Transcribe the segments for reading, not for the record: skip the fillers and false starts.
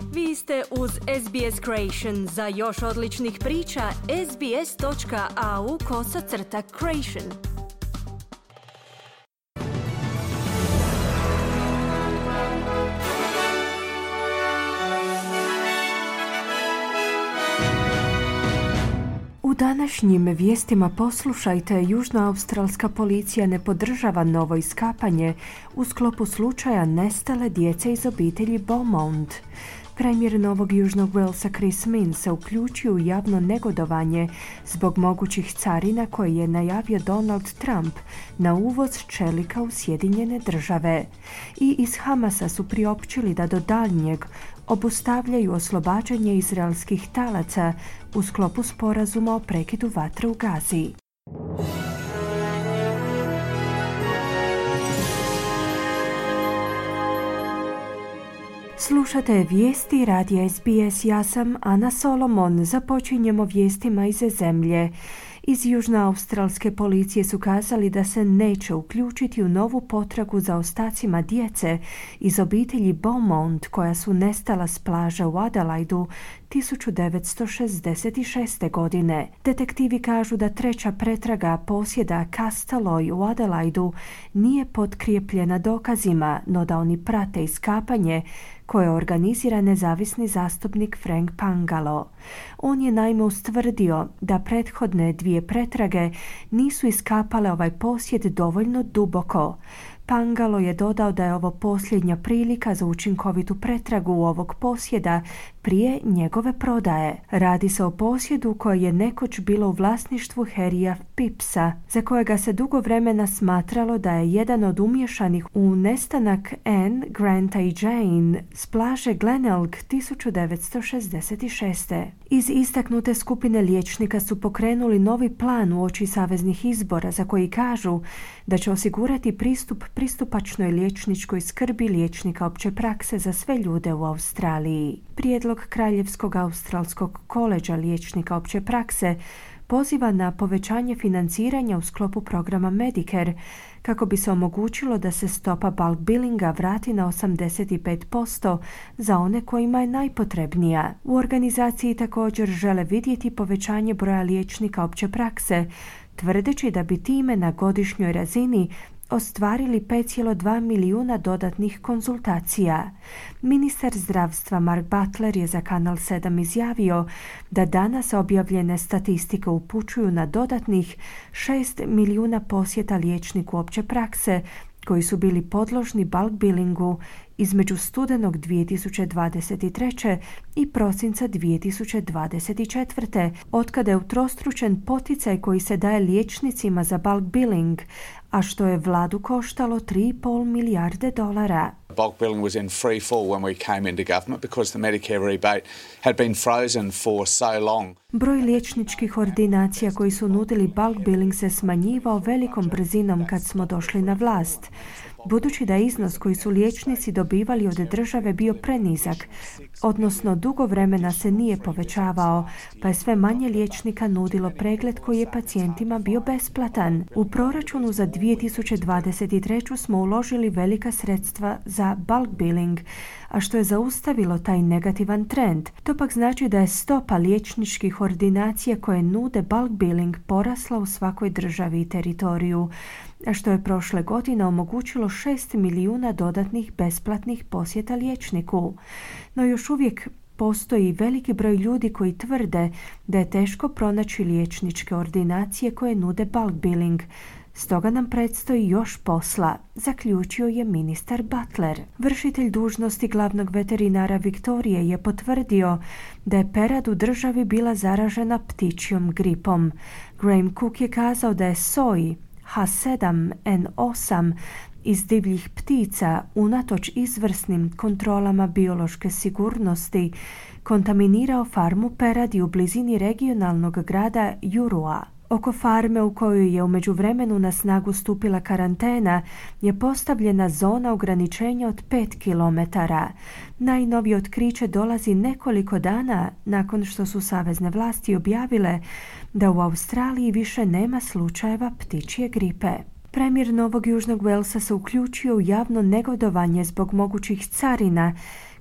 Vi ste uz SBS Creation. Za još odličnih priča, sbs.au/creation. U današnjim vijestima poslušajte, južnoaustralska policija ne podržava novo iskapanje u sklopu slučaja nestale djece iz obitelji Beaumont. Premijer Novog Južnog Walesa Chris Minns se uključio u javno negodovanje zbog mogućih carina koje je najavio Donald Trump na uvoz čelika u Sjedinjene Države. I iz Hamasa su priopćili da do daljnjeg obustavljaju oslobađanje izraelskih talaca u sklopu sporazuma o prekidu vatre u Gazi. Slušate vijesti radija SBS, ja sam Ana Solomon. Započinjemo vijestima iz zemlje. Iz južnoaustralske policije su kazali da se neće uključiti u novu potragu za ostacima djece iz obitelji Beaumont koja su nestala s plaže u Adelaidu 1966. godine. Detektivi kažu da treća pretraga posjeda Castleloy u Adelaidu nije potkrijepljena dokazima, no da oni prate iskapanje koje organizira nezavisni zastupnik Frank Pangalo. On je naime ustvrdio da prethodne dvije pretrage nisu iskapale ovaj posjed dovoljno duboko. Pangalo je dodao da je ovo posljednja prilika za učinkovitu pretragu ovog posjeda prije njegove prodaje. Radi se o posjedu koje je nekoć bilo u vlasništvu Harrya Phippsa, za kojega se dugo vremena smatralo da je jedan od umješanih u nestanak Anne, Granta i Jane s plaže Glenelg 1966. Iz istaknute skupine liječnika su pokrenuli novi plan uoči saveznih izbora za koji kažu da će osigurati pristup pristupačnoj liječničkoj skrbi liječnika opće prakse za sve ljude u Australiji. Prijedlog Kraljevskog australskog koleđa liječnika opće prakse poziva na povećanje financiranja u sklopu programa Medicare kako bi se omogućilo da se stopa bulk billinga vrati na 85% za one kojima je najpotrebnija. U organizaciji također žele vidjeti povećanje broja liječnika opće prakse, tvrdeći da bi time na godišnjoj razini ostvarili 5,2 milijuna dodatnih konzultacija. Ministar zdravstva Mark Butler je za Kanal 7 izjavio da danas objavljene statistike upućuju na dodatnih 6 milijuna posjeta liječniku opće prakse koji su bili podložni bulk billingu između studenog 2023. i prosinca 2024. otkada je utrostručen poticaj koji se daje liječnicima za bulk billing, a što je vladu koštalo $3,5 milijarde. Bulk billing was in free fall when we came into government because the Medicare rebate had been frozen for so long. Broj liječničkih ordinacija koji su nudili bulk billing se smanjivao velikom brzinom kad smo došli na vlast. Budući da iznos koji su liječnici dobivali od države bio prenizak, odnosno dugo vremena se nije povećavao, pa je sve manje liječnika nudilo pregled koji je pacijentima bio besplatan. U proračunu za 2023. smo uložili velika sredstva za bulk billing, a što je zaustavilo taj negativan trend. To pak znači da je stopa liječničkih ordinacija koje nude bulk billing porasla u svakoj državi i teritoriju, a što je prošle godine omogućilo 6 milijuna dodatnih besplatnih posjeta liječniku. No još uvijek postoji veliki broj ljudi koji tvrde da je teško pronaći liječničke ordinacije koje nude bulk billing. Stoga nam predstoji još posla, zaključio je ministar Butler. Vršitelj dužnosti glavnog veterinara Viktorije je potvrdio da je perad u državi bila zaražena ptičjom gripom. Graham Cook je kazao da je soj H7N8 iz divljih ptica unatoč izvrsnim kontrolama biološke sigurnosti kontaminirao farmu peradi u blizini regionalnog grada Jurua. Oko farme u kojoj je u međuvremenu na snagu stupila karantena je postavljena zona ograničenja od 5 km. Najnovije otkriće dolazi nekoliko dana nakon što su savezne vlasti objavile da u Australiji više nema slučajeva ptičje gripe. Premijer Novog Južnog Walesa se uključio u javno negodovanje zbog mogućih carina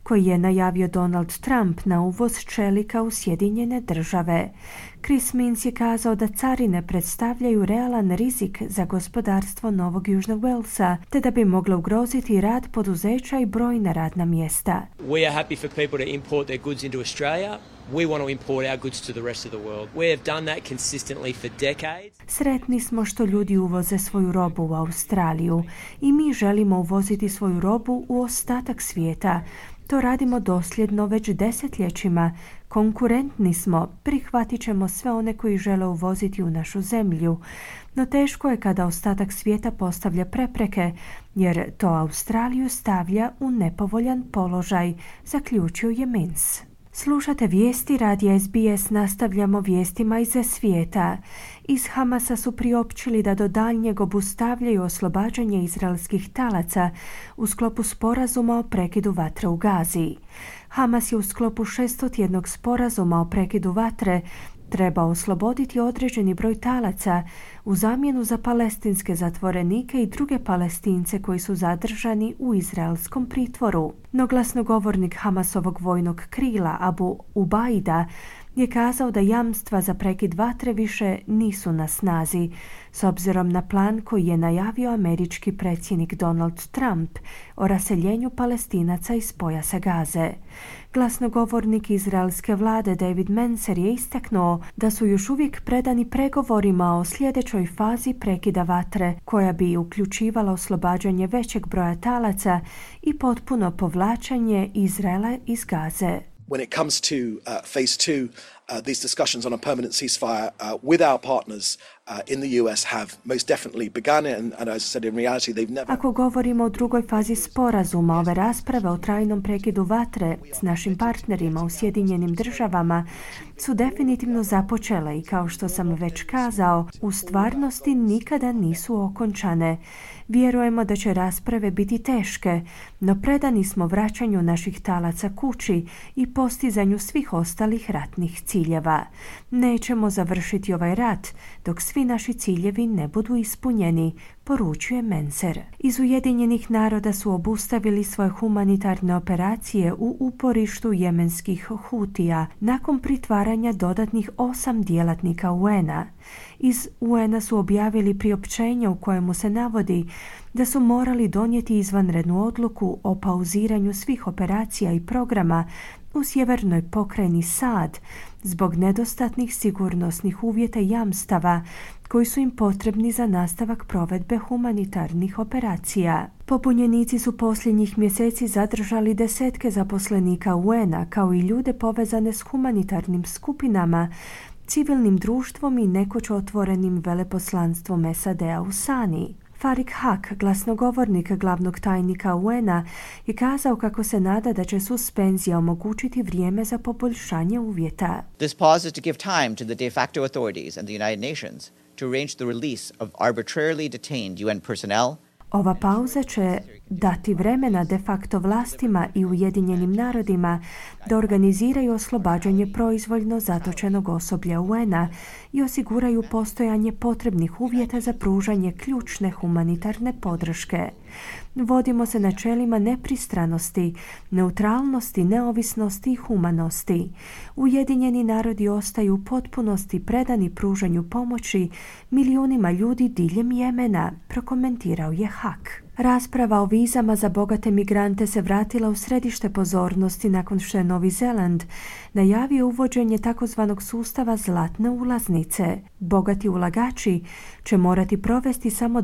koji je najavio Donald Trump na uvoz čelika u Sjedinjene Države. Chris Minns je kazao da carine predstavljaju realan rizik za gospodarstvo Novog Južnog Walesa, te da bi mogle ugroziti rad poduzeća i brojna radna mjesta. We are happy for people to import their goods into Australia. We want to import our goods to the rest of the world. We have done that consistently for decades. Sretni smo što ljudi uvoze svoju robu u Australiju i mi želimo uvoziti svoju robu u ostatak svijeta. To radimo dosljedno već desetljećima. Konkurentni smo, prihvatit ćemo sve one koji žele uvoziti u našu zemlju. No teško je kada ostatak svijeta postavlja prepreke, jer to Australiju stavlja u nepovoljan položaj, zaključio je Minns. Slušate vijesti radija SBS, nastavljamo vijestima iz svijeta. Iz Hamasa su priopćili da do daljnjeg obustavljaju oslobađanje izraelskih talaca u sklopu sporazuma o prekidu vatre u Gazi. Hamas je u sklopu 600-tjednog sporazuma o prekidu vatre treba osloboditi određeni broj talaca u zamjenu za palestinske zatvorenike i druge Palestince koji su zadržani u izraelskom pritvoru. No glasnogovornik Hamasovog vojnog krila Abu Ubaida je kazao da jamstva za prekid vatre više nisu na snazi, s obzirom na plan koji je najavio američki predsjednik Donald Trump o raseljenju Palestinaca iz pojasa Gaze. Glasnogovornik izraelske vlade David Mencer je istaknuo da su još uvijek predani pregovorima o sljedećoj fazi prekida vatre, koja bi uključivala oslobađanje većeg broja talaca i potpuno povlačenje Izraela iz Gaze. When it comes to phase two, these discussions on a permanent ceasefire with our partners in the US have most definitely begun, and as I said, in reality they've never... Ako govorimo o drugoj fazi sporazuma, ove rasprave o trajnom prekidu vatre s našim partnerima u Sjedinjenim Državama su definitivno započele i, kao što sam već kazao, u stvarnosti nikada nisu okončane. Vjerujemo da će rasprave biti teške, no predani smo vraćanju naših talaca kući i postizanju svih ostalih ratnih ciljeva. Nećemo završiti ovaj rat dok svi naši ciljevi ne budu ispunjeni, poručuje Mencer. Iz Ujedinjenih naroda su obustavili svoje humanitarne operacije u uporištu jemenskih Hutija nakon pritvaranja dodatnih 8 djelatnika UN-a. Iz UN-a su objavili priopćenje u kojemu se navodi da su morali donijeti izvanrednu odluku o pauziranju svih operacija i programa u sjevernoj pokrajini Saad zbog nedostatnih sigurnosnih uvjeta i jamstava koji su im potrebni za nastavak provedbe humanitarnih operacija. Pobunjenici su posljednjih mjeseci zadržali desetke zaposlenika UN-a, kao i ljude povezane s humanitarnim skupinama, civilnim društvom i nekoć otvorenim veleposlanstvom SAD-a u Sani. Farik Haq, glasnogovornik glavnog tajnika UN-a, je kazao kako se nada da će suspenzija omogućiti vrijeme za poboljšanje uvjeta. This pause is to give time to the de facto authorities and the United Nations to arrange the release of arbitrarily detained UN personnel. Ova pauza će dati vremena de facto vlastima i Ujedinjenim narodima da organiziraju oslobađanje proizvoljno zatočenog osoblja UN-a i osiguraju postojanje potrebnih uvjeta za pružanje ključne humanitarne podrške. Vodimo se načelima nepristranosti, neutralnosti, neovisnosti i humanosti. Ujedinjeni narodi ostaju u potpunosti predani pružanju pomoći milijunima ljudi diljem Jemena, prokomentirao je Haq. Rasprava o vizama za bogate migrante se vratila u središte pozornosti nakon što je Novi Zeland najavio uvođenje takozvanog sustava zlatne ulaznice. Bogati ulagači će morati provesti samo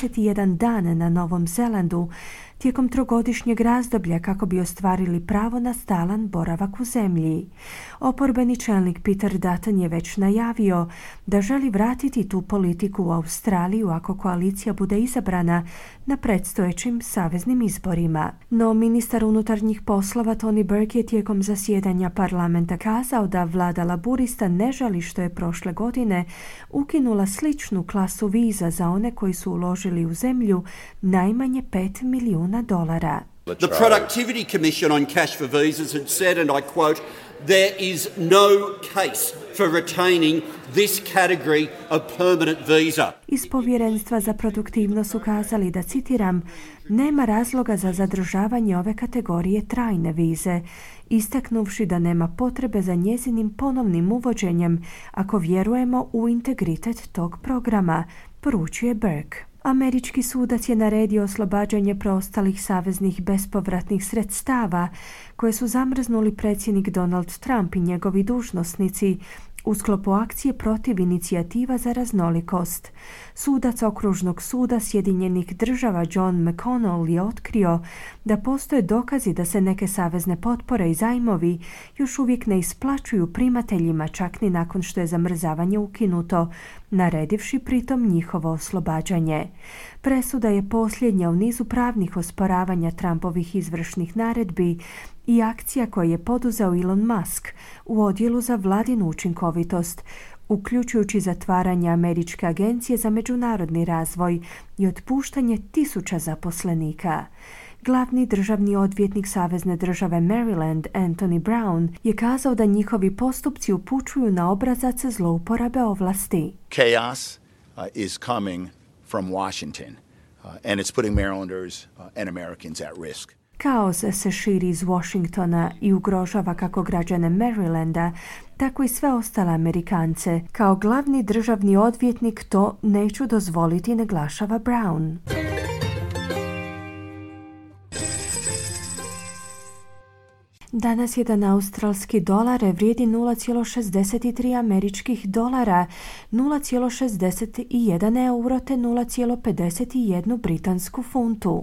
21 dan na Novom Zelandu tijekom 3-godišnjeg razdoblja kako bi ostvarili pravo na stalan boravak u zemlji. Oporbeni čelnik Peter Dutton je već najavio da želi vratiti tu politiku u Australiju ako koalicija bude izabrana na predstojećim saveznim izborima. No ministar unutarnjih poslova Tony Burke je tijekom zasjedanja parlamenta kazao da vlada laburista ne želi što je prošle godine ukinula sličnu klasu viza za one koji su uložili u zemlju najmanje $5 milijuna. The Productivity Commission on Cash for Visas had said, and I quote, there is no case for retaining this category of permanent visa. Iz Povjerenstva za produktivnost su kazali da, citiram, nema razloga za zadržavanje ove kategorije trajne vize, istaknuvši da nema potrebe za njezinim ponovnim uvođenjem ako vjerujemo u integritet tog programa, poručuje Burke. Američki sudac je naredio oslobađanje preostalih saveznih bespovratnih sredstava koje su zamrznuli predsjednik Donald Trump i njegovi dužnosnici u sklopu akcije protiv inicijativa za raznolikost. Sudac Okružnog suda Sjedinjenih država John McConnell je otkrio da postoje dokazi da se neke savezne potpore i zajmovi još uvijek ne isplaćuju primateljima čak ni nakon što je zamrzavanje ukinuto, naredivši pritom njihovo oslobađanje. Presuda je posljednja u nizu pravnih osporavanja Trumpovih izvršnih naredbi i akcija koje je poduzeo Elon Musk u odjelu za vladinu učinkovitost, uključujući zatvaranje Američke agencije za međunarodni razvoj i otpuštanje 1000 zaposlenika. Glavni državni odvjetnik Savezne države Maryland, Anthony Brown, je kazao da njihovi postupci upućuju na obrazac zlouporabe ovlasti. Chaos is coming from Washington, and it's putting Marylanders and Americans at risk. Kaos se širi iz Washingtona i ugrožava kako građane Marylanda, tako i sve ostale Amerikance. Kao glavni državni odvjetnik to neću dozvoliti, naglašava Brown. Danas jedan australski dolar vrijedi 0,63 američkih dolara, 0,61 euro te 0,51 britansku funtu.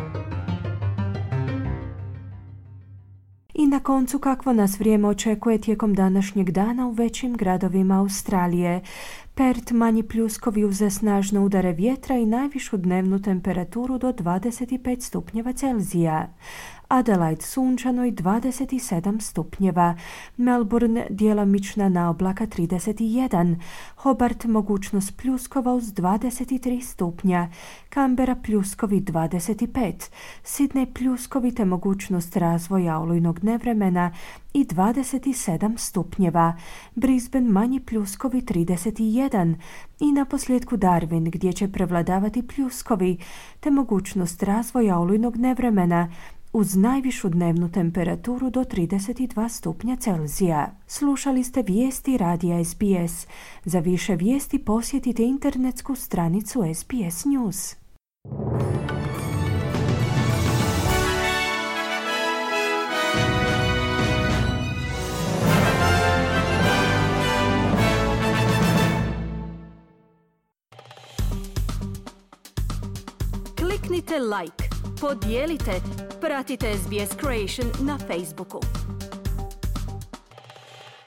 I na koncu, kakvo nas vrijeme očekuje tijekom današnjeg dana u većim gradovima Australije. Perth manji pljuskovi uz snažne udare vjetra i najvišu dnevnu temperaturu do 25 stupnjeva Celzija. Adelaide sunčano i 27 stupnjeva. Melbourne djelomična naoblaka 31. Hobart mogućnost pljuskova uz 23 stupnja. Canberra pljuskovi 25. Sydney pljuskovi te mogućnost razvoja olujnog nevremena i 27 stupnjeva. Brisbane manji pljuskovi 31. I na posljedku Darwin gdje će prevladavati pljuskovi te mogućnost razvoja olujnog nevremena uz najvišu dnevnu temperaturu do 32 stupnja Celzija. Slušali ste vijesti radija SBS. Za više vijesti posjetite internetsku stranicu SBS News. Kliknite like, podijelite, pratite SBS Creation na Facebooku.